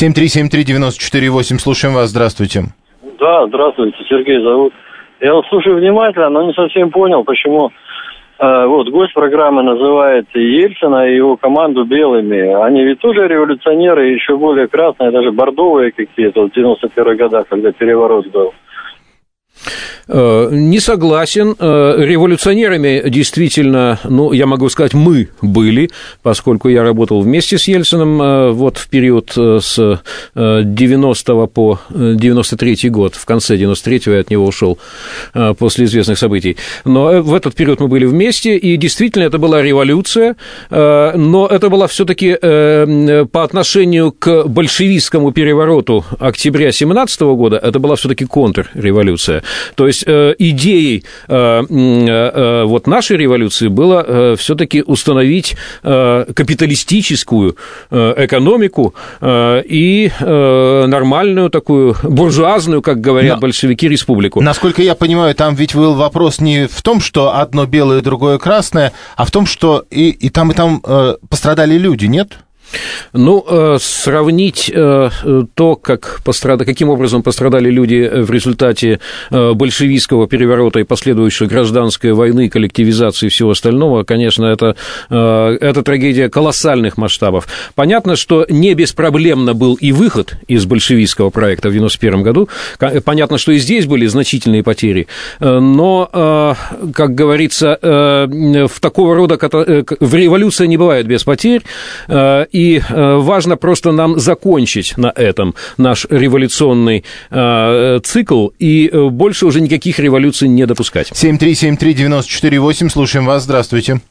7373948, слушаем вас, здравствуйте. Да, здравствуйте, Сергей зовут. Я вот слушаю внимательно, но не совсем понял, почему вот гость программы называет Ельцина и его команду белыми. Они ведь тоже революционеры, еще более красные, даже бордовые какие-то, в 91-х годах, когда переворот был. Не согласен. Революционерами действительно, я могу сказать, мы были, поскольку я работал вместе с Ельциным вот в период с 90 по 93 год, в конце 93-го я от него ушел после известных событий. Но в этот период мы были вместе, и действительно это была революция, но это была все-таки по отношению к большевистскому перевороту октября 17 года, это была все-таки контрреволюция. То есть идеей вот нашей революции было все-таки установить капиталистическую экономику и нормальную такую буржуазную, как говорят большевики, республику. Насколько я понимаю, там ведь был вопрос не в том, что одно белое, другое красное, а в том, что и там пострадали люди, нет? Ну, сравнить то, каким образом пострадали люди в результате большевистского переворота и последующей гражданской войны, коллективизации и всего остального, конечно, это трагедия колоссальных масштабов. Понятно, что не беспроблемно был и выход из большевистского проекта в 1991 году. Понятно, что и здесь были значительные потери. Но, как говорится, в такого рода в революции не бывает без потерь. И важно просто нам закончить на этом наш революционный цикл и больше уже никаких революций не допускать. 7373948, слушаем вас, здравствуйте.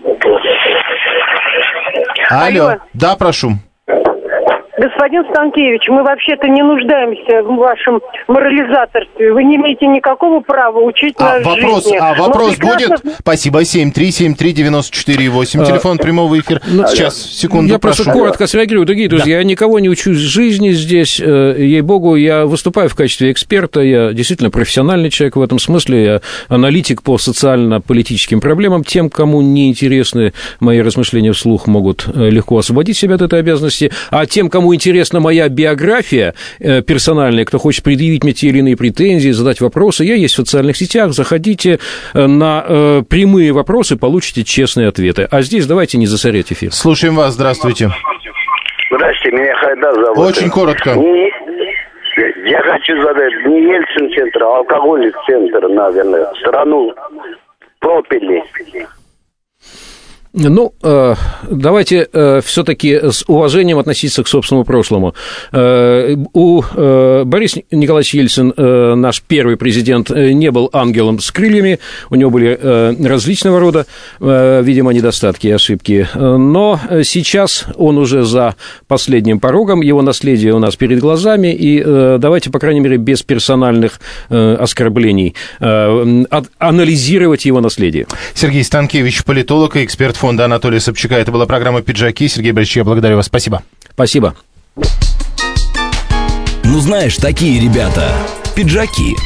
Алло. Да, прошу. Господин Станкевич, мы вообще-то не нуждаемся в вашем морализаторстве. Вы не имеете никакого права учить нас жизни. Вопрос будет? Спасибо. 7373948. Телефон прямого эфира. Сейчас, секунду, я просто коротко среагирую. Дорогие друзья, я никого не учу жизни здесь. Ей-богу, я выступаю в качестве эксперта. Я действительно профессиональный человек в этом смысле. Я аналитик по социально-политическим проблемам. Тем, кому не интересны мои размышления вслух, могут легко освободить себя от этой обязанности. А тем, кому интересна моя биография персональная, кто хочет предъявить мне те или иные претензии, задать вопросы, я есть в социальных сетях, заходите на прямые вопросы, получите честные ответы. А здесь давайте не засорять эфир. Слушаем вас, здравствуйте. Здравствуйте, меня Хайдар зовут. Очень коротко. Я хочу задать не Ельцин-центр, а алкогольный центр, наверное, страну пропили. Ну, давайте все-таки с уважением относиться к собственному прошлому. Борис Николаевич Ельцин, наш первый президент, не был ангелом с крыльями, у него были различного рода, видимо, недостатки и ошибки, но сейчас он уже за последним порогом, его наследие у нас перед глазами, и давайте, по крайней мере, без персональных оскорблений анализировать его наследие. Сергей Станкевич, политолог и эксперт фонда Анатолия Собчака. Это была программа «Пиджаки». Сергей Борисович, я благодарю вас. Спасибо. Спасибо. Ну, знаешь, такие ребята. Пиджаки.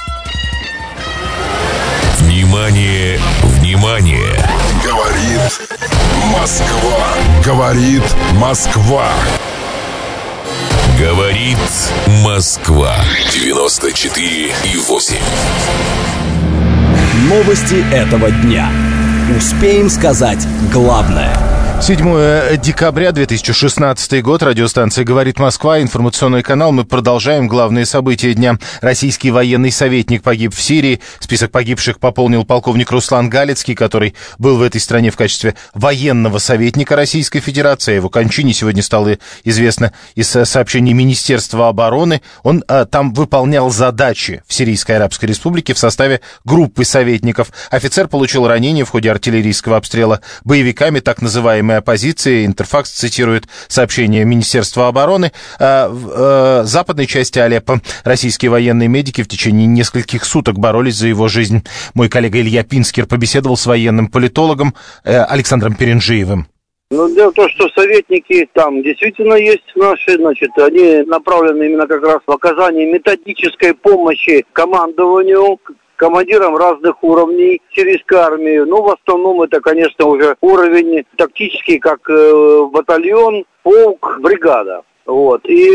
Внимание, внимание. Говорит Москва. Говорит Москва. Говорит Москва. 94,8. Новости этого дня. Успеем сказать главное. 7 декабря 2016 год. Радиостанция «Говорит Москва», информационный канал. Мы продолжаем главные события дня. Российский военный советник погиб в Сирии. Список погибших пополнил полковник Руслан Галицкий, который был в этой стране в качестве военного советника Российской Федерации. О его кончине сегодня стало известно из сообщений Министерства обороны. Он там выполнял задачи в Сирийской Арабской Республике в составе группы советников. Офицер получил ранение в ходе артиллерийского обстрела боевиками так называемой оппозиции. Интерфакс цитирует сообщение Министерства обороны. В западной части Алеппо российские военные медики в течение нескольких суток боролись за его жизнь. Мой коллега Илья Пинскер побеседовал с военным политологом Александром Перенжиевым. Ну, дело в том, что советники там действительно есть наши, значит, они направлены именно как раз в оказание методической помощи командованию, командирам разных уровней сирийской армии. Ну, в основном это, конечно, уже уровень тактический, как батальон, полк, бригада. Вот. И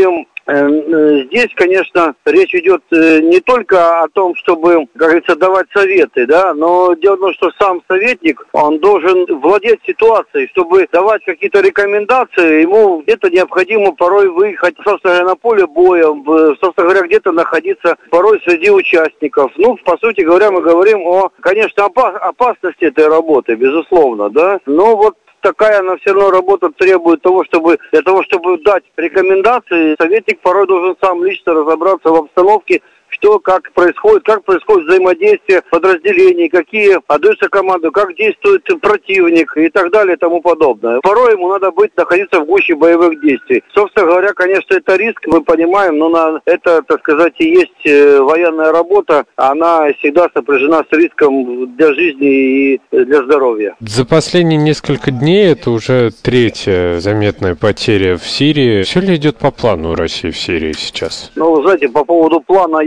здесь, конечно, речь идет не только о том, чтобы, как говорится, давать советы, да, но дело в том, что сам советник, он должен владеть ситуацией, чтобы давать какие-то рекомендации, ему где-то необходимо порой выехать, собственно говоря, на поле боя, собственно говоря, где-то находиться порой среди участников. Ну, по сути говоря, мы говорим о, конечно, опасности этой работы, безусловно, да, но вот такая она все равно работа требует того, чтобы для того, чтобы дать рекомендации, советник порой должен сам лично разобраться в обстановке, что, как происходит взаимодействие подразделений, какие отдаются команды, как действует противник и так далее и тому подобное. Порой ему надо находиться в гуще боевых действий. Собственно говоря, конечно, это риск, мы понимаем, но это, так сказать, и есть военная работа, она всегда сопряжена с риском для жизни и для здоровья. За последние несколько дней это уже третья заметная потеря в Сирии. Все ли идет по плану у России в Сирии сейчас? Ну, вы знаете, по поводу плана я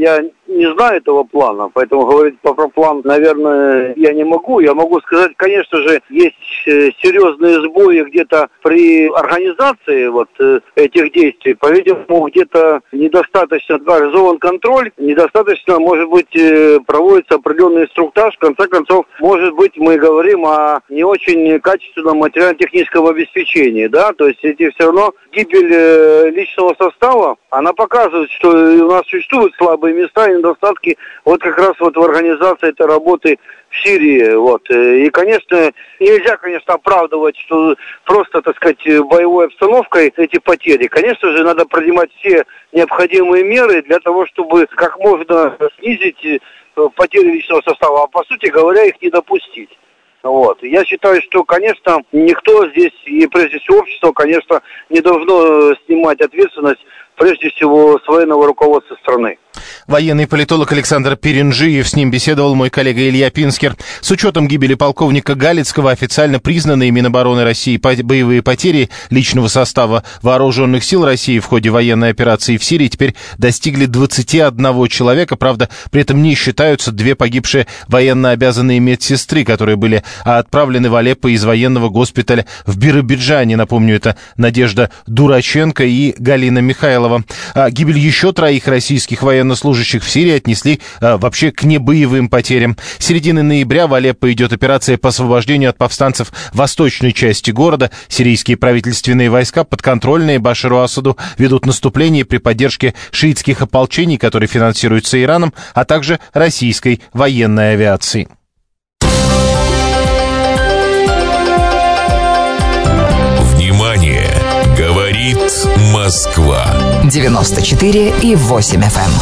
не знаю этого плана, поэтому говорить про план, наверное, я не могу. Я могу сказать, конечно же, есть серьезные сбои где-то при организации вот этих действий. По-видимому, где-то недостаточно организован контроль, недостаточно, может быть, проводится определенный инструктаж. В конце концов, может быть, мы говорим о не очень качественном материально-техническом обеспечении, да, то есть эти все равно гибель личного состава, она показывает, что у нас существуют слабые места и недостатки вот как раз вот в организации этой работы в Сирии, вот. И, конечно, нельзя, конечно, оправдывать, что просто, так сказать, боевой обстановкой эти потери. Конечно же, надо принимать все необходимые меры для того, чтобы как можно снизить потери личного состава, а по сути говоря, их не допустить. Вот. Я считаю, что, конечно, никто здесь, и прежде всего общество, конечно, не должно снимать ответственность, прежде всего, с военного руководства страны. Военный политолог Александр Перенжиев, с ним беседовал мой коллега Илья Пинскер. С учетом гибели полковника Галицкого официально признанные Минобороны России боевые потери личного состава вооруженных сил России в ходе военной операции в Сирии теперь достигли 21 человека. Правда, при этом не считаются 2 погибшие военно-обязанные медсестры, которые были отправлены в Алеппо из военного госпиталя в Биробиджане. Напомню, это Надежда Дураченко и Галина Михайлова. Гибель еще 3 российских военнослужащих в Сирии отнесли вообще к небоевым потерям. С середины ноября в Алеппо идет операция по освобождению от повстанцев восточной части города. Сирийские правительственные войска, подконтрольные Башару Асаду, ведут наступление при поддержке шиитских ополчений, которые финансируются Ираном, а также российской военной авиацией. Внимание! Говорит Москва. 94,8 FM.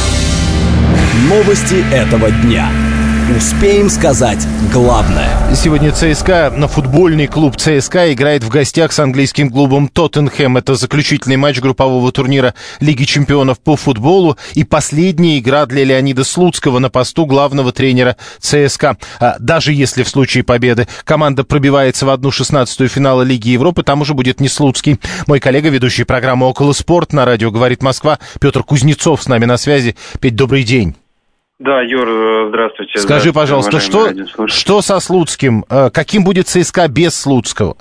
Новости этого дня. Успеем сказать главное. Сегодня ЦСКА, футбольный клуб ЦСКА играет в гостях с английским клубом Тоттенхэм. Это заключительный матч группового турнира Лиги чемпионов по футболу и последняя игра для Леонида Слуцкого на посту главного тренера ЦСКА. Даже если в случае победы команда пробивается в 1/16 финала Лиги Европы, там уже будет не Слуцкий. Мой коллега, ведущий программы «Около спорт» на радио «Говорит Москва» Петр Кузнецов с нами на связи. Петь, добрый день. Да, Юр, здравствуйте. Скажи, пожалуйста, что со Слуцким? Каким будет ЦСКА без Слуцкого?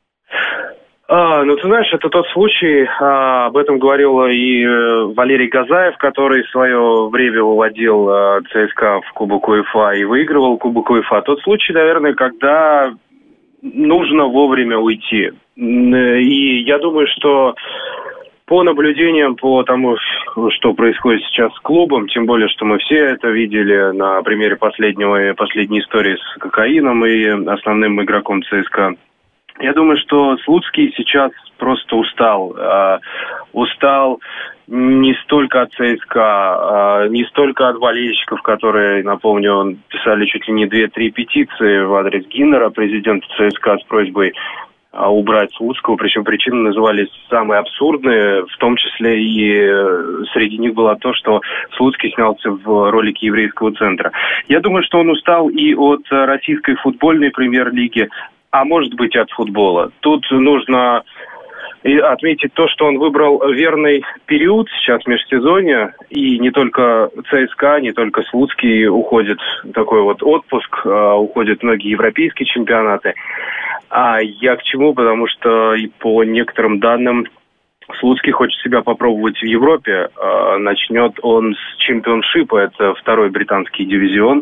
Ну, ты знаешь, это тот случай, об этом говорил и Валерий Газаев, который в свое время выводил ЦСКА в Кубок УЕФА и выигрывал Кубок УЕФА. Тот случай, наверное, когда нужно вовремя уйти. И я думаю, что по наблюдениям, по тому, что происходит сейчас с клубом, тем более, что мы все это видели на примере последней истории с кокаином и основным игроком ЦСКА, я думаю, что Слуцкий сейчас просто устал. Устал не столько от ЦСКА, не столько от болельщиков, которые, напомню, писали чуть ли не 2-3 петиции в адрес Гиннера, президента ЦСКА, с просьбой убрать Слуцкого, причем причины назывались самые абсурдные, в том числе и среди них было то, что Слуцкий снялся в ролике еврейского центра. Я думаю, что он устал и от российской футбольной премьер-лиги, а может быть от футбола. Тут нужно отметить то, что он выбрал верный период сейчас межсезонья, и не только ЦСКА, не только Слуцкий уходит в такой вот отпуск, уходят многие европейские чемпионаты. А я к чему? Потому что и по некоторым данным Слуцкий хочет себя попробовать в Европе. Начнет он с чемпионшипа, это 2-й британский дивизион.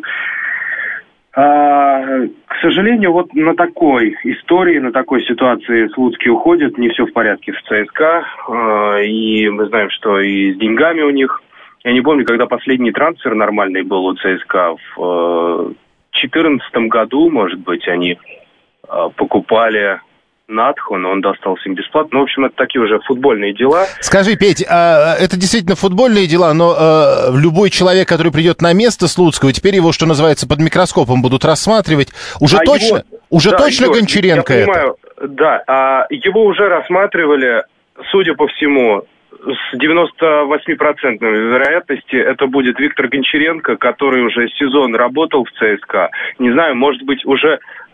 К сожалению, вот на такой истории, на такой ситуации Слуцкий уходит, не все в порядке в ЦСКА, и мы знаем, что и с деньгами у них. Я не помню, когда последний трансфер нормальный был у ЦСКА, в 2014 году, может быть, они покупали Натху, но он достался им бесплатно. Ну, в общем, это такие уже футбольные дела. Скажи, Петь, это действительно футбольные дела, но любой человек, который придет на место Слуцкого, теперь его, что называется, под микроскопом будут рассматривать. Уже точно Гончаренко я понимаю, это? Да, его уже рассматривали, судя по всему, с 98% вероятности это будет Виктор Гончаренко, который уже сезон работал в ЦСКА. Не знаю, может быть, уже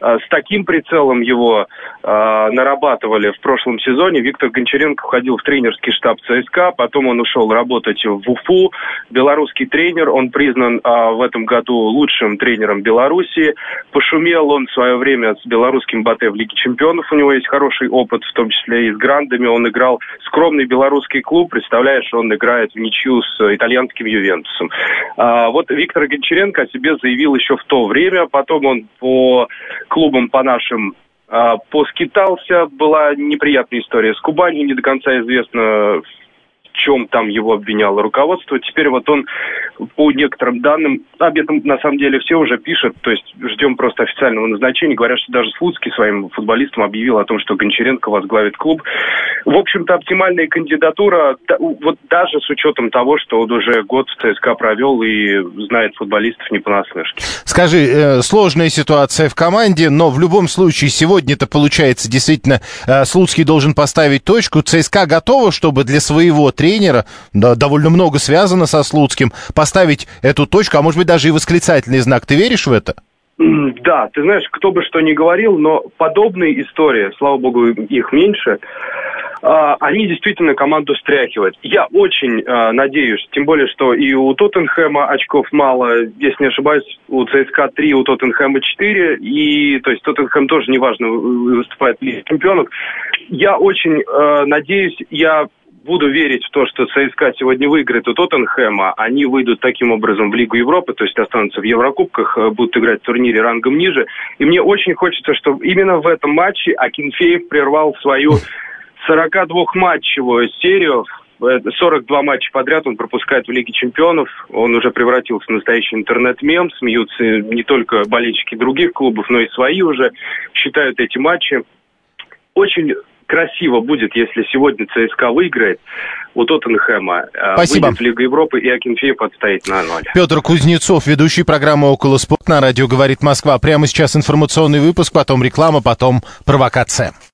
с таким прицелом его нарабатывали в прошлом сезоне. Виктор Гончаренко входил в тренерский штаб ЦСКА, потом он ушел работать в Уфу. Белорусский тренер, он признан в этом году лучшим тренером Беларуси. Пошумел он в свое время с белорусским БАТЭ в Лиге чемпионов, у него есть хороший опыт, в том числе и с грандами. Он играл скромный белорусский клуб, представляешь, он играет в ничью с итальянским Ювентусом. Вот Виктор Гончаренко о себе заявил еще в то время, потом он по клубам, по нашим, поскитался. Была неприятная история с Кубанью, не до конца известно, в чем там его обвиняло руководство. Теперь вот он, по некоторым данным, об этом на самом деле все уже пишут, то есть ждем просто официального назначения. Говорят, что даже Слуцкий своим футболистам объявил о том, что Гончаренко возглавит клуб. В общем-то, оптимальная кандидатура, вот даже с учетом того, что он уже год в ЦСКА провел и знает футболистов не понаслышке. Скажи, сложная ситуация в команде, но в любом случае сегодня-то получается действительно Слуцкий должен поставить точку. ЦСКА готова, чтобы для своего тренера, да, довольно много связано со Слуцким, поставить эту точку, а может быть даже и восклицательный знак. Ты веришь в это? Да, ты знаешь, кто бы что ни говорил, но подобные истории, слава богу, их меньше, они действительно команду стряхивают. Я очень надеюсь, тем более, что и у Тоттенхэма очков мало, если не ошибаюсь, у ЦСКА 3, у Тоттенхэма 4, и то есть Тоттенхэм тоже неважно выступает в Лиге чемпионов. Я очень надеюсь, я буду верить в то, что ЦСКА сегодня выиграет у Тоттенхэма, они выйдут таким образом в Лигу Европы, то есть останутся в Еврокубках, будут играть в турнире рангом ниже. И мне очень хочется, чтобы именно в этом матче Акинфеев прервал свою 42-матчевую серию. 42 матча подряд он пропускает в Лиге чемпионов. Он уже превратился в настоящий интернет-мем. Смеются не только болельщики других клубов, но и свои уже считают эти матчи. Очень красиво будет, если сегодня ЦСКА выиграет у Тоттенхэма, выйдет в Лигу Европы, и Акинфеев отстоит на 0. Петр Кузнецов, ведущий программы «Около спорта» на радио «Говорит Москва». Прямо сейчас информационный выпуск, потом реклама, потом провокация.